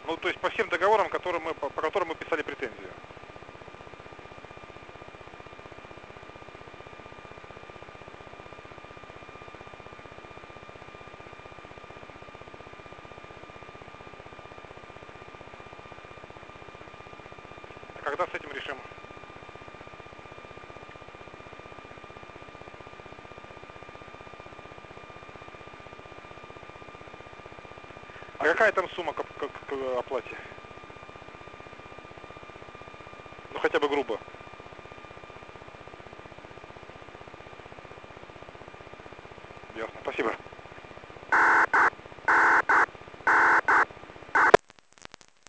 Ну, то есть по всем договорам, по которым мы писали претензию. А когда с этим решим? А какая там сумма к оплате? Ну, хотя бы грубо.